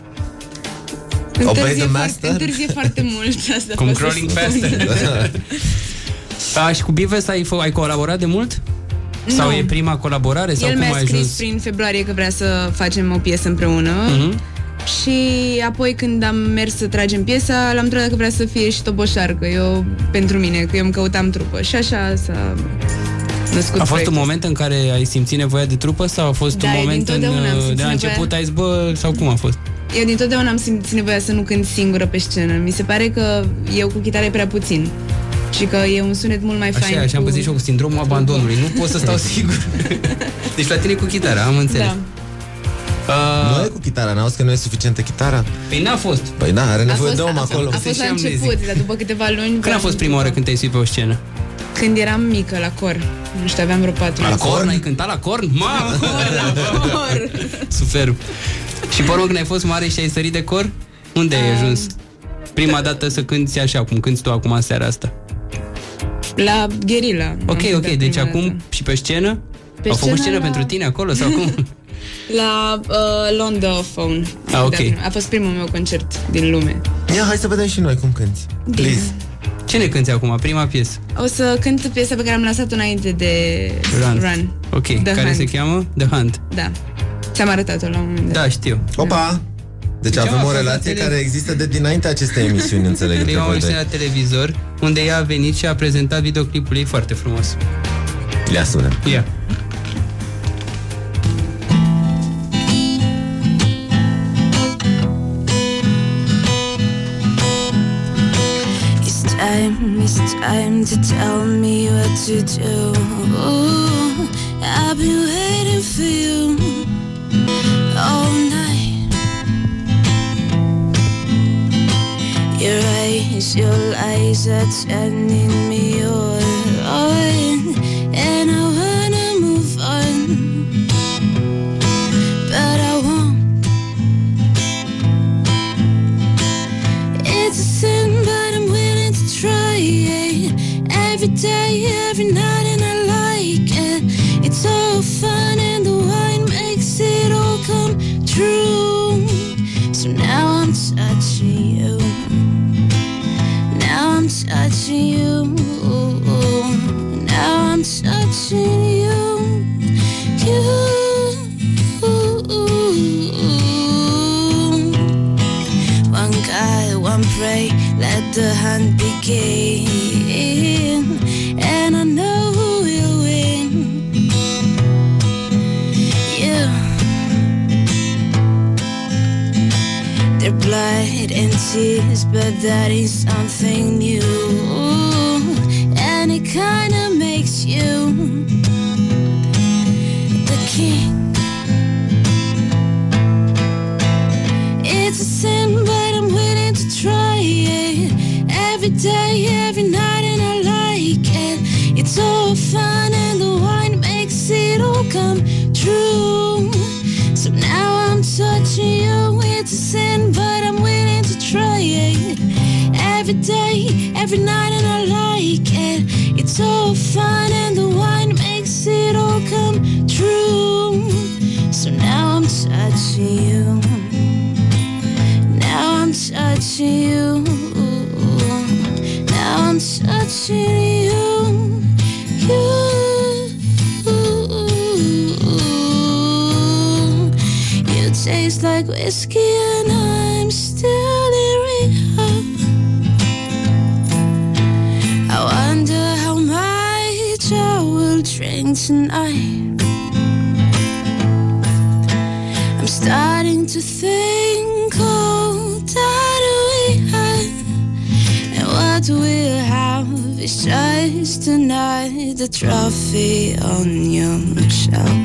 Întârzie foarte mult asta. Cum Crawling Faster. Și cu Bives ai colaborat de mult? Sau e prima colaborare? Sau el cum mi-a ai scris ajuns? prin februarie că vrea să facem o piesă împreună. Și apoi când am mers să tragem piesa, l-am întrebat dacă vrea să fie și toboșarcă. Eu, pentru mine, că eu îmi căutam trupă. Și așa s-a născut. A fost un moment în care ai simțit nevoia de trupă sau a fost un moment de la început ai zis, bă, sau cum a fost? Eu dintotdeauna am simțit nevoia să nu cânt singură pe scenă. Mi se pare că eu cu chitară e prea puțin. Și că e un sunet mult mai fain. Așa am păzit și eu cu sindromul abandonului. Nu pot să stau sigur. Deci la tine cu chitara, am înțeles. Da. Nu e cu chitara, n-auzi că nu e suficientă chitara? Păi n-a fost. Păi da, are nevoie de om acolo. A fost la început, dar după câteva luni... Când a fost prima oară când te-ai suit pe o scenă? Când eram mică, la cor. Nu știu, aveam vreo 4 ani. La corn? Ai cântat la corn? La cor! Superb. Și pe urmă când ai fost mare și ai sărit de cor? Unde ai ajuns? Prima dată să cânti așa, cum cânti tu acum seara asta. La Guerilla. Ok, deci acum dată. Și pe scenă? Au făcut scenă pentru tine acolo sau cum? La Londophone. Ok. A fost primul meu concert din lume. Ia, hai să vedem și noi cum cânti. Please. Ce ne cânti acum? Prima piesă? O să cânt piesa pe care am lăsat înainte de Run. Ok, care Hunt. se cheamă? The Hunt. Da. Ți-am arătat-o la un moment dat. Da, știu. Opa! Deci avem o relație care există de dinainte acestei emisiuni, înțeleg. Eu am emisiune la televizor, unde ea a venit și a prezentat videoclipul ei foarte frumos. Ia sună. Ia. It's time to tell me what to do. I've been waiting for you all night. Your eyes, your lies are turning me on, and I wanna move on, but I won't. It's a sin, but I'm willing to try it. Every day, every night, and I like it. It's all fun and the wine makes it all come true. So now I'm touching you. Now I'm touching you. Now I'm touching you. One guy, one pray, let the hunt begin. And I know who will win. You. Their blood and tears, but that is something new. And it kinda makes you the king. It's a sin, but I'm willing to try it. Every day, every night, and I like it. It's all fun and the wine makes it all come true. So now I'm touching you. It's a sin, but I'm willing to try it. Every day, every night, and I like it. It's all fun and the wine makes it all come true. So now I'm touching you. Now I'm touching you. Now I'm touching you. You taste like whiskey and I'm still in rehab. I wonder how much I will drink tonight. I'm starting to think, oh, that we had, and what we'll have is just another trophy on your shelf.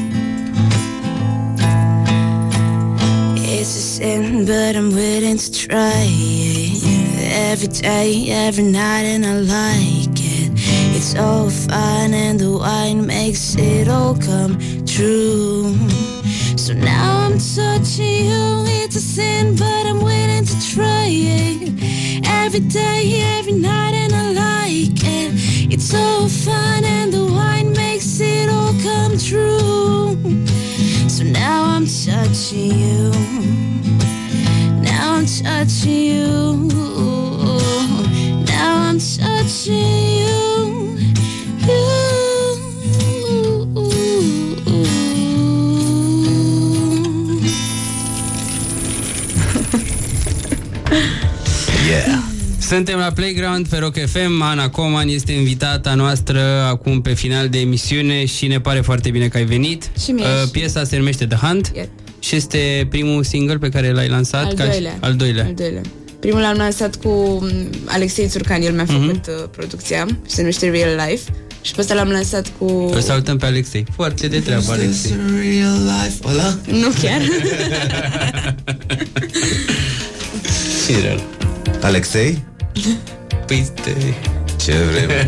It's a sin, but I'm willing to try it. Every day, every night, and I like it. It's all fun and the wine makes it all come true. So now I'm touching you. It's a sin, but I'm willing to try it. Every day, every night, and I like it. It's so fun and the wine makes it all come true. So now I'm touching you. Now I'm touching you. Now I'm touching you. Suntem la Playground pe Rock FM. Ana Coman este invitata noastră acum pe final de emisiune și ne pare foarte bine că ai venit. Piesa se numește The Hunt. Yep. Și este primul single pe care l-ai lansat. Al doilea. Primul l-am lansat cu Alexei Țurcan, el mi-a făcut producția, se numește Real Life. Și pe ăsta l-am lansat cu... Îl salutăm pe Alexei. Foarte de treabă, Alexei. Real life. Ăla? Nu chiar. Ce Alexei? Păi ce vreme.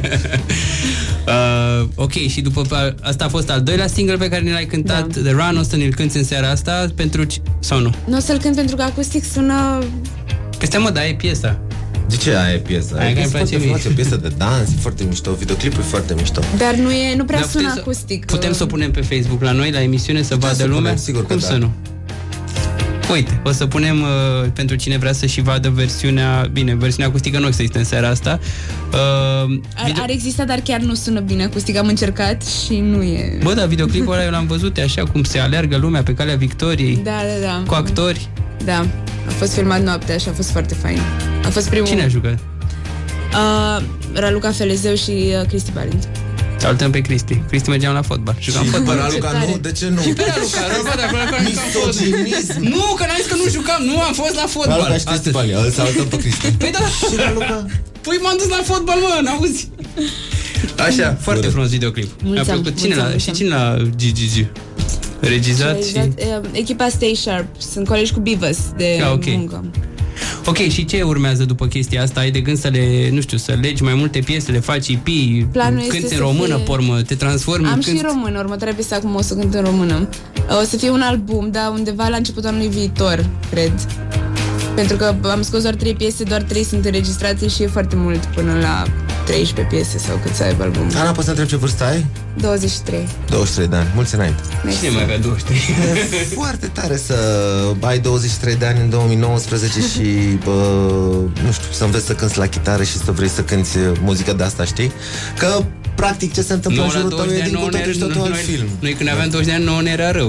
Ok, și după asta a fost al doilea single pe care ne l-ai cântat, The Run. O să ne-l cânti în seara asta pentru... sau nu? Nu o să-l cânt pentru că acustic sună... Păi mă, da, e piesa. De ce aia e piesa? Aia îmi place mie. O piesă de dans, e foarte mișto, videoclipul e foarte mișto. Dar nu prea sună acustic. Putem să o punem pe Facebook la noi, la emisiune, să vadă lumea? Sigur cum să nu? Uite, o să punem pentru cine vrea să și vadă versiunea... Bine, versiunea acustică nu există în seara asta. Ar exista, dar chiar nu sună bine acustic. Am încercat și nu e... Bă, da, videoclipul ăla eu l-am văzut, așa cum se aleargă lumea pe calea victoriei. Da. Cu actori. Da, a fost filmat noaptea și a fost foarte fain. A fost primul... Cine a jucat? Raluca Felezeu și Cristi Balint. Salutăm pe Cristi. Cristi mergeam la fotbal. Jucam fotbal. Raluca nu? De ce nu? Și pe Raluca. Misoginism. Nu, că n-am zis că nu jucam. Nu, am fost la fotbal. Raluca și Cristi Balint. Îl salutăm pe Cristi. Păi da. Și Raluca? Păi m-am dus la fotbal, mă, n-auzi? Așa, foarte frumos videoclip. Cine l-a GGG? Regizat și... Echipa Stay Sharp. Sunt colegi cu Beavis de muncă. Ok, și ce urmează după chestia asta? Ai de gând să le, nu știu, să legi mai multe piese, le faci EP, cânti în română, pormă, te transformi? Am și în română, următoarea piesă acum o să cânt în română. O să fie un album, dar undeva la începutul anului viitor, cred. Pentru că am scos doar 3 piese, doar 3 sunt înregistrate și e foarte mult până la 13 piese sau cât să aibă albumul. Ana, poți să întreb ce vârstă ai? 23. 23 de ani, mulți înainte. Cine mai avea 23? E foarte tare să ai 23 de ani în 2019 și, nu știu, să înveți să cânti la chitară și să vrei să cânti muzică de asta, știi? Că practic ce se întâmplă în jurul tău e din cu totul și totul alt film. Noi când aveam 20 de ani, nouă ne era rău.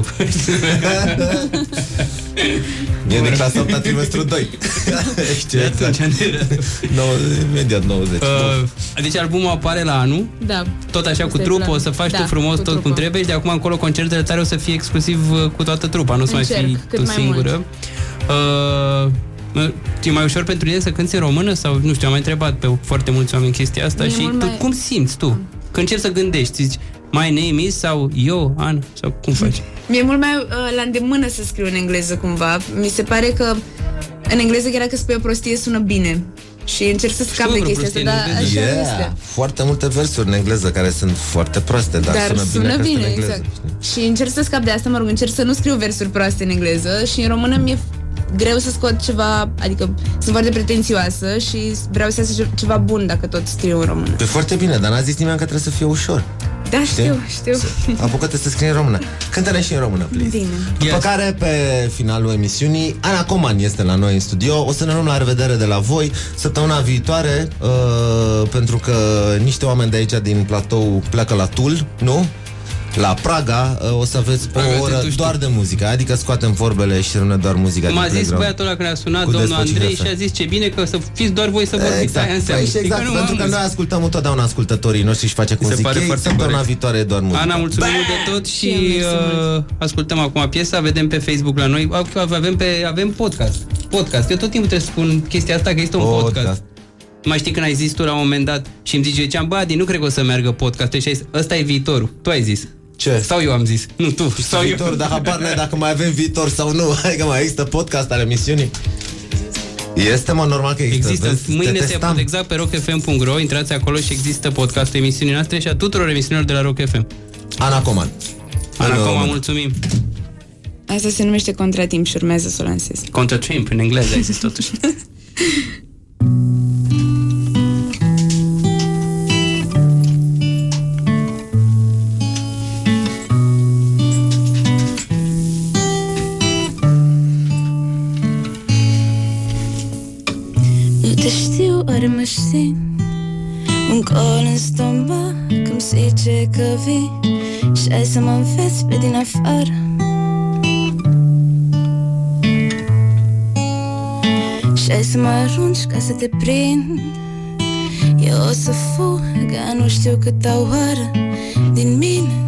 E de clasa 8-a trimestru 2. Știi, atunci ne era imediat 90. Deci albumul apare la anul. Da. Tot așa cu trupă, o să faci tu frumos tot cum trebuie și de acum încolo concertele tale o să fie exclusiv cu toată trupa, nu o să mai fii tu singură. E mai ușor pentru tine să cânti în română sau, nu știu, am mai întrebat pe foarte mulți oameni chestia asta și tu, cum simți tu? Când încerci să gândești, zici my name is sau eu, Ana, sau cum faci? Mi-e mult mai la îndemână să scriu în engleză cumva. Mi se pare că în engleză chiar dacă spui o prostie sună bine. Și încerc să scap de chestia asta, dar așa este. Foarte multe versuri în engleză care sunt foarte proaste, dar sună bine în engleză, exact. Și încerc să scap de asta, mă rog, încerc să nu scriu versuri proaste în engleză și în română mi-e greu să scot ceva, adică sunt foarte pretențioasă și vreau să iasă ceva bun dacă tot scriu în română. E foarte bine, dar n-a zis nimeni că trebuie să fie ușor. Da, știu. Apucă-te să scrii în română. Cântă-ne și în română, please. Bine. După care, pe finalul emisiunii, Ana Coman este la noi în studio. O să ne luăm la revedere de la voi săptămâna viitoare, pentru că niște oameni de aici din platou pleacă la Toul, nu? La Praga, o să aveți o oră doar de muzică. Adică scoatem vorbele și rămâne doar muzica. M-a zis băiatul ăla când a sunat domnul Andrei și a zis ce bine că să fiți doar voi să vorbiți. Exact, pentru că noi ascultăm întotdeauna ascultătorii noștri și face cum zic ei. Săptămâna viitoare e doar muzică. Ana, mulțumim de tot și ascultăm acum piesa, vedem pe Facebook la noi. Avem podcast. Eu tot timpul trebuie să spun chestia asta, că este un podcast. Mai știi când ai zis tu la un moment dat și îmi ziceam, Adi, nu cred că o să meargă podcastul și ai zis, ăsta e viitorul. Tu ai zis. Ce? Sau eu am zis, nu tu. Sau viitor, dar habar n-ai dacă mai avem viitor sau nu. Adică mai există podcast ale emisiunii? Este, normal că există. Vezi, mâine se pot exact pe rockfm.ro, intrați acolo și există podcastul emisiunii noastre și a tuturor emisiunilor de la Rock FM. Ana Coman. Ana Coman, mulțumim. Asta se numește Contratimp și urmează să o lansez. Contratimp, în engleză ai zis totuși. Oare mă știi? Un gol în stomac îmi zice că vii și ai să mă înveți pe din afară. Și ai să mă arunci ca să te prind. Eu o să fug, că nu știu câtă oară din mine,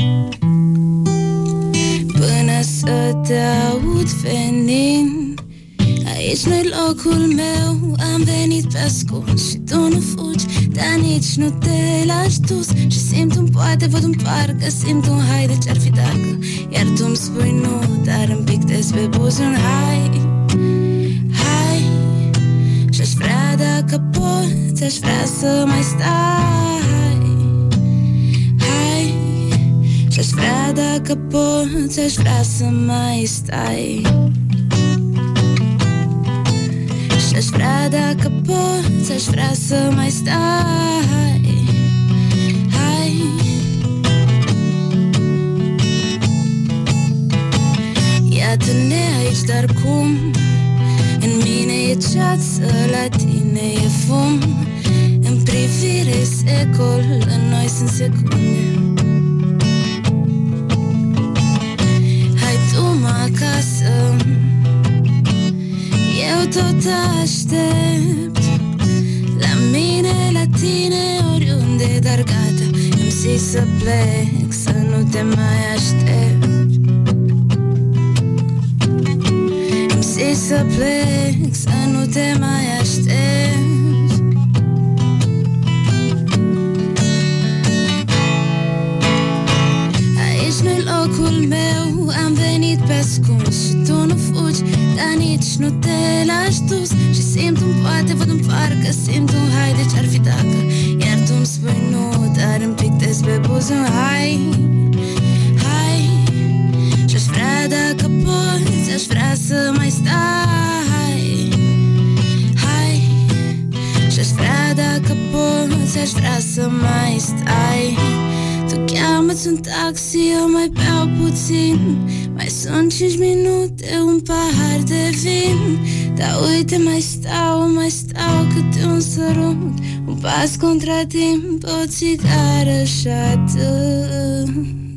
până să te aud venind. Aici nu-i locul meu, am venit pe ascuns și tu nu fugi, dar nici nu te lași dus. Și simt un poate, văd un parcă, simt un haide ce-ar fi dacă, iar tu-mi spui nu, dar îmi pictezi pe buze un hai. Hai, și-aș vrea dacă poți, aș vrea să mai stai. Hai, și-aș vrea dacă poți, aș vrea să mai stai. Și-aș vrea dacă poți, aș vrea să mai stai. Hai. Iată-ne aici, dar cum? În mine e ceață, la tine e fum. În privire secol, în noi sunt secunde. Hai tu-mă acasă, eu tot aștept. La mine, la tine, oriunde, dar gata, îmi zici să plec, să nu te mai aștept. Îmi zici să plec, să nu te mai aștept. Aici nu-i locul meu, am venit pe ascuns și tu nu fugi, dar nici nu te lași dus. Și simt un poate, văd un parcă, simt un haide ce-ar fi dacă, iar tu-mi spui nu, dar îmi pictezi pe buze un hai. Hai, și-aș vrea dacă poți, aș vrea să mai stai. Hai, și-aș vrea dacă poți, aș vrea să mai stai. Tu cheamă-ți un taxi, eu mai beau puțin. Mai sunt 5 minute, un pahar de vin. Dar uite, mai stau câte un sărut, un pas contra timp, o țigară și atât.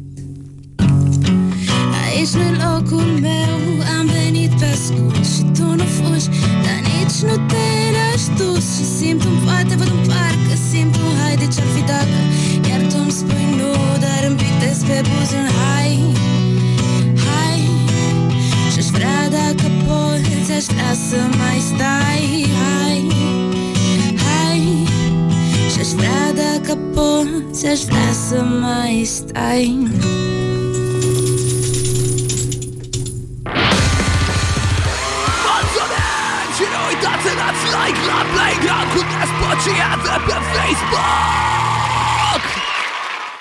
Aici nu-i locul meu, am venit pe ascuns și tu nu fugi, dar nici nu te lași dus. Și simt un poate, văd un parcă, simt un haide ce-ar fi dacă, iar tu-mi spui nu, dar îmi pictezi pe buze un hai. Hai, și-aș vrea dacă poți, aș vrea să mai stai. Hai, hai, și-aș vrea dacă poți, aș vrea să mai stai. Și nu uitați să dați like la Playground cu Despocia de pe Facebook.